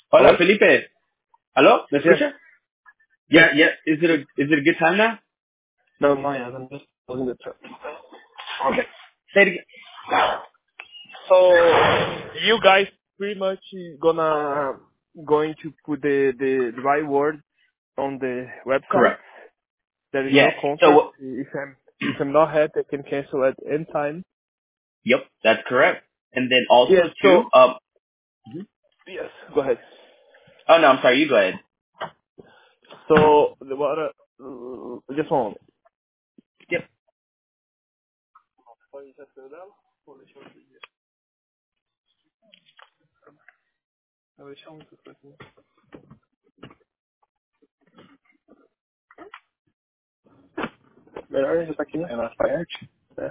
Hola, Hello? Felipe. ¿Aló? ¿Me Yes. escucha? Yes. Yeah, yeah. Is it a good time now? No, no, yeah, I'm just closing the truck. Okay. Say it again. So you guys pretty much going to put the right word on the website. Correct. There is Yeah. no So, contract. If I'm not happy, I can cancel at any time. yep, that's correct. And then also Yes. too, So mhm. yes, go ahead. Oh no, I'm sorry. You go ahead. So the water. Just one moment. Yep. Melhor já tá aqui, né? Na parte. É.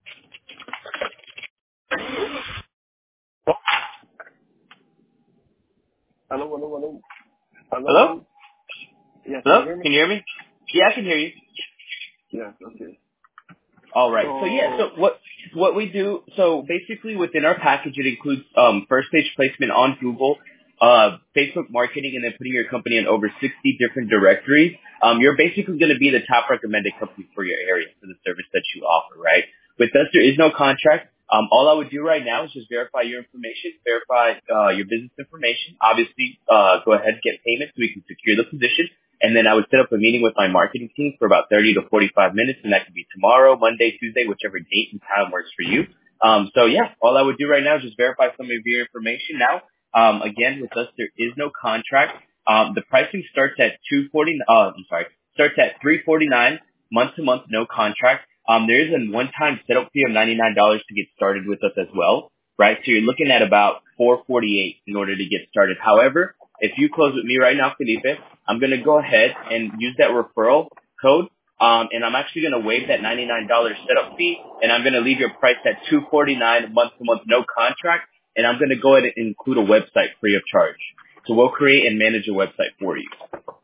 Alô, alô, alô. Hello? Alô. Yes, can Hello? you hear me? Can you hear me? Yeah, I can hear you. Yes, okay. All right. So yeah, So, so what we do, so basically within our package it includes first page placement on Google, Facebook marketing, and then putting your company in over 60 different directories. You're basically going to be the top recommended company for your area for the service that you offer, right? With us, there is no contract. All I would do right now is just verify your information, verify your business information. Obviously, go ahead and get payment so we can secure the position. And then I would set up a meeting with my marketing team for about 30 to 45 minutes, and that could be tomorrow, Monday, Tuesday, whichever date and time works for you. So yeah, all I would do right now is just verify some of your information now. Again, with us, there is no contract. The pricing starts at starts at 349 month to month, no contract. There is a one-time setup fee of $99 to get started with us as well, right? So you're looking at about 448 in order to get started. However, if you close with me right now, Felipe, I'm going to go ahead and use that referral code. And I'm actually going to waive that $99 setup fee, and I'm going to leave your price at $249 month to month, no contract. And I'm going to go ahead and include a website free of charge. So we'll create and manage a website for you.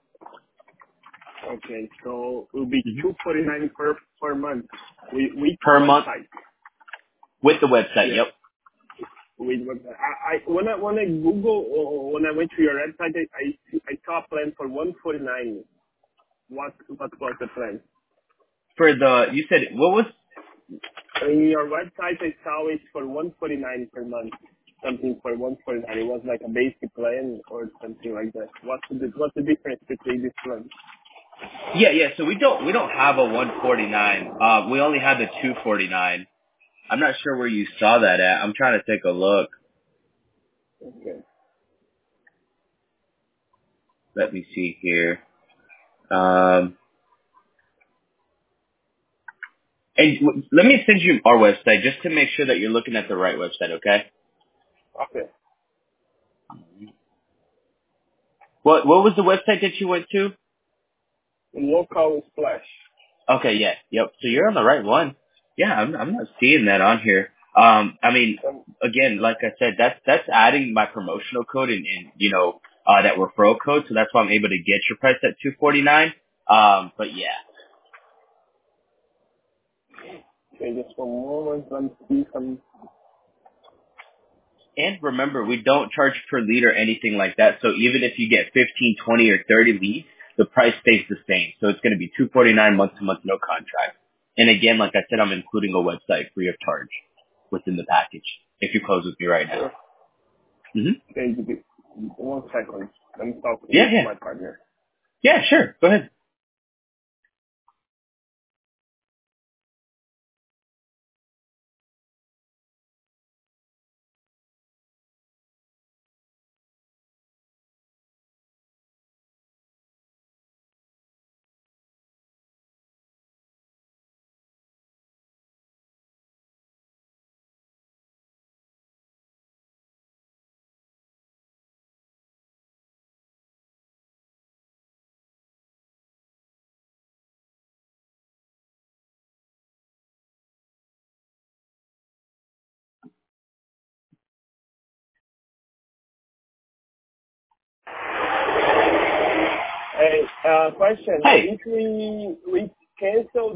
okay, so it will be Hmm. 249 per month with Per month website. with the website. Yes, Yep. with website. When I Google or when I went to your website, I saw a plan for 149. What was the plan? For the, you said, what was, In your website, I saw it for 149 per month. Something for 149. It was like a basic plan or something like that. What's the difference between these plans? yeah. So we don't have a 149. We only have the 249. I'm not sure where you saw that at. I'm trying to take a look. Okay. Let me see here. Um, and let me send you our website just to make sure that you're looking at the right website, okay? Okay. What was the website that you went to? Local splash. Okay, yeah, yep. So you're on the right one. Yeah, I'm not seeing that on here. I mean, Um, again, like I said, that's adding my promotional code and that referral code. So that's why I'm able to get your price at 249. But yeah. okay, just one moment. Let me see some. And remember, we don't charge per lead or anything like that. So even if you get 15, 20, or 30 leads, the price stays the same. So it's going to be 249 month to month, no contract. And again, like I said, I'm including a website free of charge within the package if you close with me right now. Hmm. Okay, 1 second. Let me talk Yeah, with yeah. my partner. Yeah, sure. Go ahead. Hey, question. Hey, If we cancel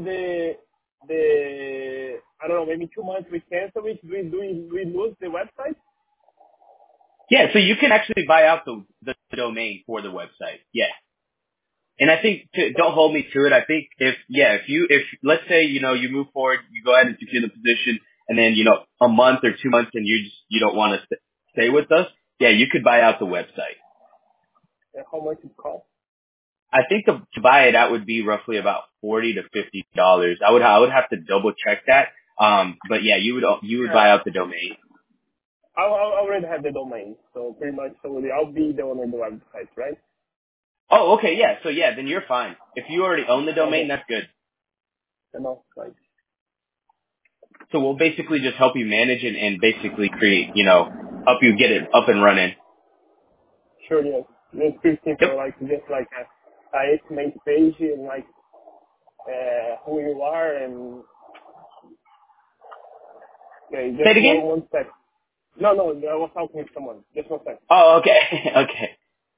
the I don't know, maybe 2 months we cancel it, we lose the website? Yeah, so you can actually buy out the domain for the website. Yeah. And I think don't hold me to it. I think if let's say, you move forward, you go ahead and secure the position and then, a month or 2 months and you don't want to stay with us. Yeah, you could buy out the website. And how much it costs? I think to buy it out would be roughly about $40 to $50. I would have to double check that. But yeah, you would buy Yeah. out the domain. I already have the domain, so pretty much, so I'll be the owner of the website, right? Oh, okay, yeah. So yeah, then you're fine. If you already own the domain, Okay. that's good. Like, So we'll basically just help you manage it and basically create, help you get it up and running. sure, yes. It's pretty Yep. simple, like just like a estimate page and like who you are and okay, Say just it again? one sec. No, I was talking with someone. Just one sec. Oh, okay. Okay.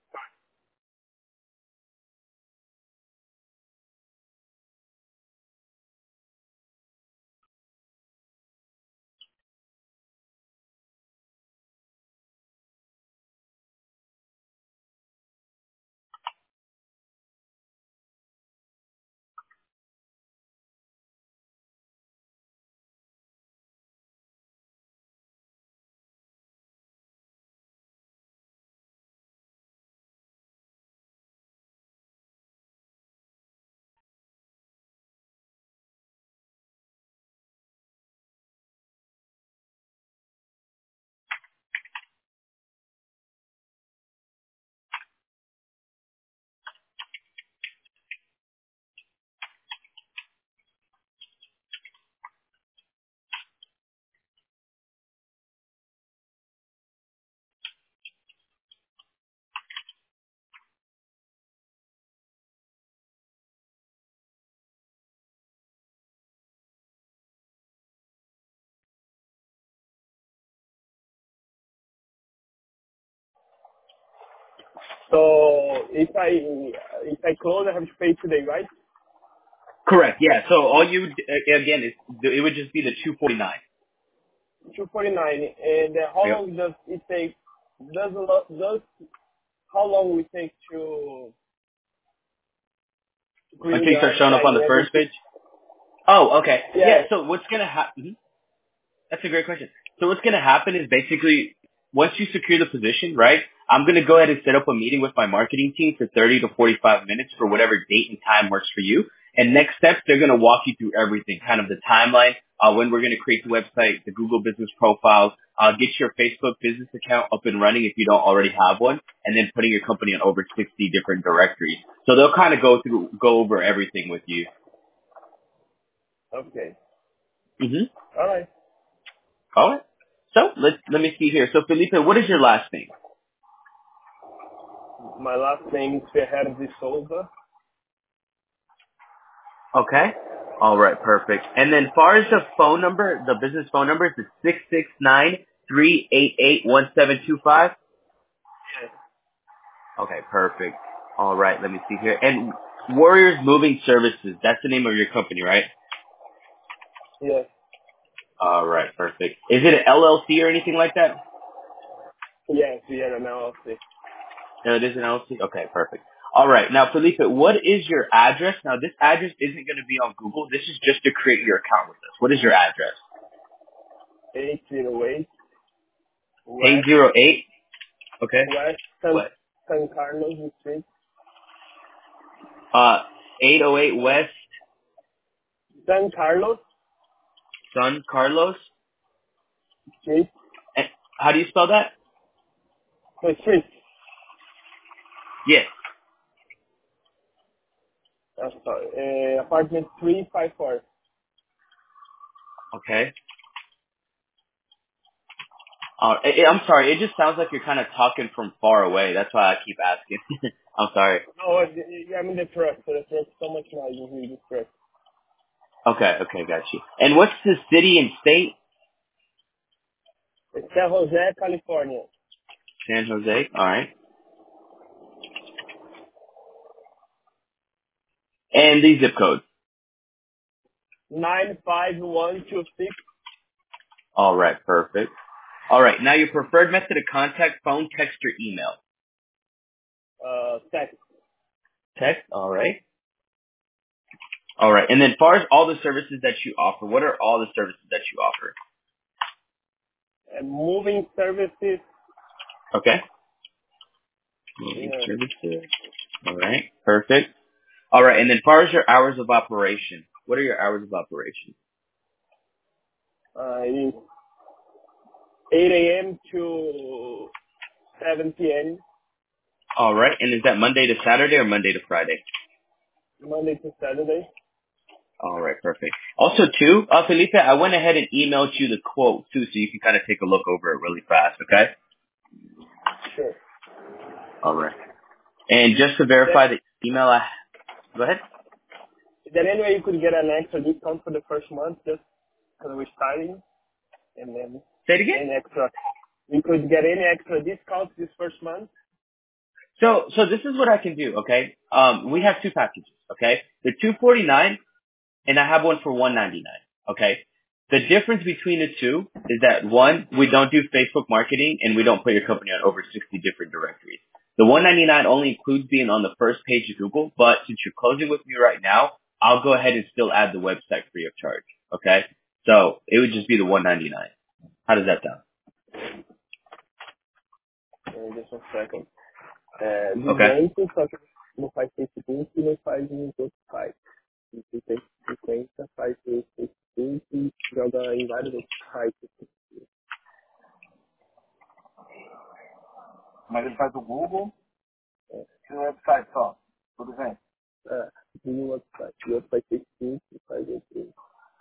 So if I close, I have to pay today, right? Correct. Yeah. So all you again is it would just be the 249. 249. And how Yep. long does it take? Does how long will it take to create Until the you start showing up website on and the first everything? page. Oh, okay. Yeah. Yeah. So what's gonna happen? That's a great question. So what's going to happen is basically once you secure the position, right, I'm going to go ahead and set up a meeting with my marketing team for 30 to 45 minutes for whatever date and time works for you. And next steps, they're going to walk you through everything, kind of the timeline, when we're going to create the website, the Google business profiles, get your Facebook business account up and running if you don't already have one, and then putting your company in over 60 different directories. So they'll kind of go over everything with you. Okay. Mm-hmm. All right. All right. So let me see here. So Felipe, what is your last name? My last name is Ferreira de Souza. Okay. All right, perfect. And then far as the phone number, the business phone number is 669-388-1725. Okay, perfect. All right, let me see here. And Warriors Moving Services, that's the name of your company, right? Yes. All right, perfect. Is it an LLC or anything like that? Yes, we are an LLC. No, it is an LLC? Okay, perfect. All right. Now, Felipe, what is your address? Now, this address isn't going to be on Google. This is just to create your account with us. What is your address? 808 West 808. Okay. West What? San Carlos Street. Uh, 808 West San Carlos San Carlos. Street. And how do you spell that? The street. Yes. Sorry. Apartment 354. Okay. I'm sorry. It just sounds like you're kind of talking from far away. That's why I keep asking. I'm sorry. No, I'm in the truck, so the truck's so much noise in here, this truck. Okay. Okay. Got you. And what's the city and state? It's San Jose, California. San Jose. All right. And the zip code. 95126. All right. Perfect. All right. Now, your preferred method of contact: phone, text, or email. Text. Text. All right. All right. And then, as far as all the services that you offer, what are all the services that you offer? And moving services. Okay. Moving services. All right. Perfect. All right. And then, as far as your hours of operation, what are your hours of operation? It is 8 a.m. to 7 p.m. All right. And is that Monday to Saturday or Monday to Friday? Monday to Saturday. All right. Perfect. Also, too, Felipe, I went ahead and emailed you the quote, too, so you can kind of take a look over it really fast, okay? Sure. All right. And just to verify the email, go ahead. Is there any way you could get an extra discount for the first month just because we're starting? And then Say it again. any extra. You could get any extra discounts this first month? So this is what I can do, okay? We have two packages, okay? The $249, and I have one for $199, okay? The difference between the two is that, one, we don't do Facebook marketing, and we don't put your company on over 60 different directories. The $199 only includes being on the first page of Google, but since you're closing with me right now, I'll go ahead and still add the website free of charge, okay? So it would just be the $199. How does that sound? Just one second. Okay. Desde só que não faz Facebook e não faz nos outros sites. Você tem 50, faz no Facebook e joga em vários outros sites. Mas ele faz o Google e o website só. Tudo bem. E no outro site. E outro faz Facebook e faz outro.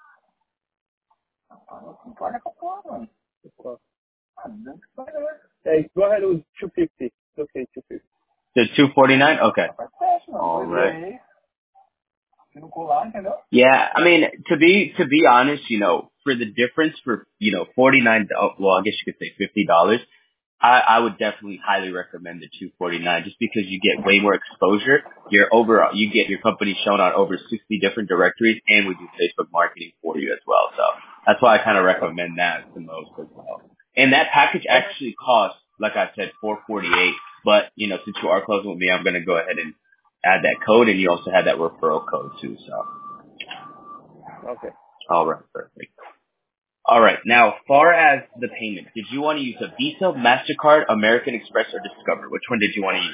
Não paga essa porra, mano. Qual? Não paga, né? Go ahead with 250. Okay, 250. The $249? Okay. Faz teste, mano. All Dois right. aí. Se não colar, entendeu? Yeah, I mean, to be honest, for the difference for, $49, well, I guess you could say $50, I would definitely highly recommend the $249 just because you get way more exposure. You get your company shown on over 60 different directories, and we do Facebook marketing for you as well. So that's why I kind of recommend that the most as well. And that package actually costs, like I said, $448. But, since you are closing with me, I'm going to go ahead and add that code, and you also have that referral code too. So. Okay. All right, perfect. All right, now, as far as the payment, did you want to use a Visa, MasterCard, American Express, or Discover? Which one did you want to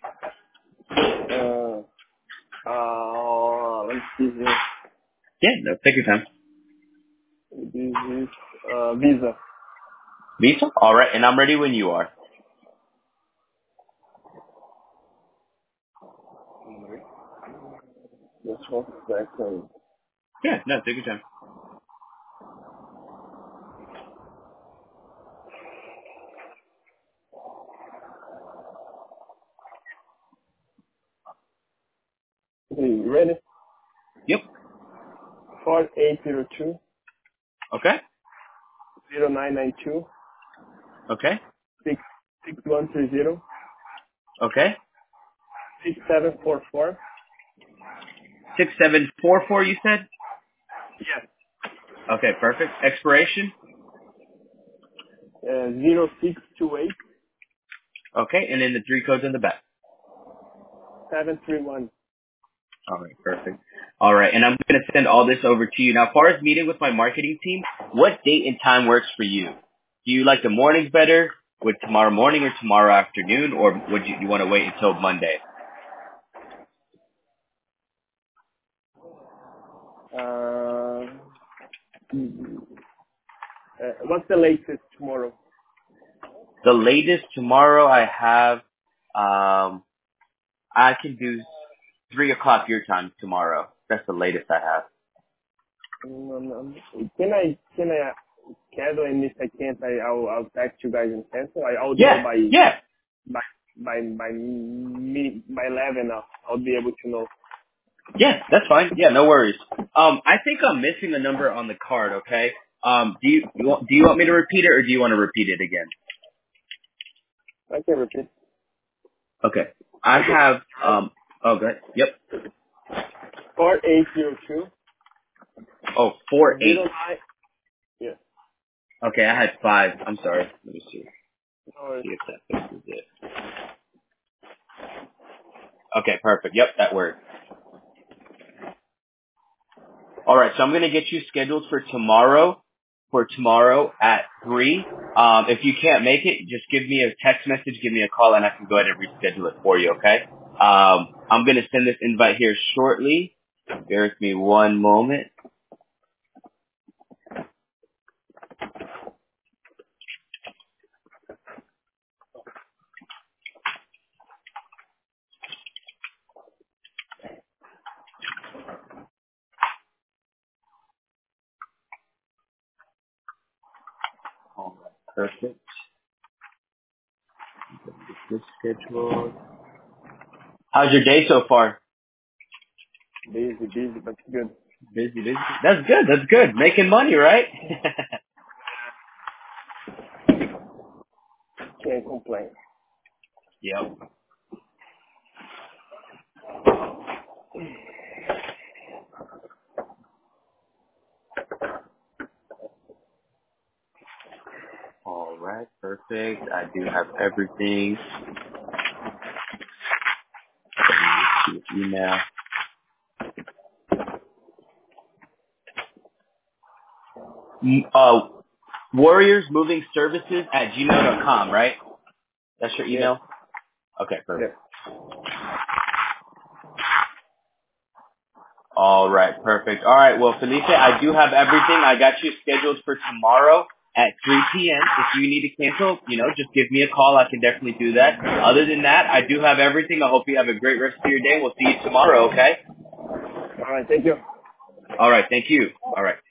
use? Let's see here. Yeah, no, take your time. This is Visa. Visa? All right, and I'm ready when you are. Just one second. Yeah, no, take your time. Okay, you ready? Yep. 4802 Okay. 0992 Okay. 6130 Okay. 6744. 6744, you said? Yes. Okay, perfect. Expiration? 0628 Okay, and then the three codes in the back. 731. All right, perfect. All right, and I'm going to send all this over to you. Now, as far as meeting with my marketing team, what date and time works for you? Do you like the mornings better? Would tomorrow morning or tomorrow afternoon, or would you want to wait until Monday? What's the latest tomorrow? The latest tomorrow I have, I can do 3 o'clock your time tomorrow. That's the latest I have. Can I schedule, and if I can't, I'll text you guys and cancel. I'll Yeah, know by yeah. by 11. I'll be able to know. Yeah, that's fine. Yeah, no worries. I think I'm missing a number on the card. Okay. Do you want me to repeat it, or do you want to repeat it again? I can repeat. Okay. I have Oh, good. Yep. 4802. Oh, 48. 09. Yeah. Okay, I had 5. I'm sorry. Let me see. Or See if that fixes it. Okay, perfect. Yep, that worked. All right, so I'm gonna get you scheduled for tomorrow. At 3. If you can't make it, just give me a text message, give me a call, and I can go ahead and reschedule it for you. Okay? I'm gonna send this invite here shortly. Bear with me one moment. All right, perfect. Get this scheduled. How's your day so far? busy, but good. Busy. That's good. That's good. Making money, right? Can't complain. Yep. All right, perfect. I do have everything. Email. Warriors Moving Services at gmail.com, right? That's your Yes. email? Okay, Yes. perfect. All right, perfect. All right, well, Felipe, I do have everything. I got you scheduled for tomorrow at 3 p.m. If you need to cancel, just give me a call. I can definitely do that. Other than that, I do have everything. I hope you have a great rest of your day. We'll see you tomorrow, okay? All right. Thank you. All right, thank you. All right.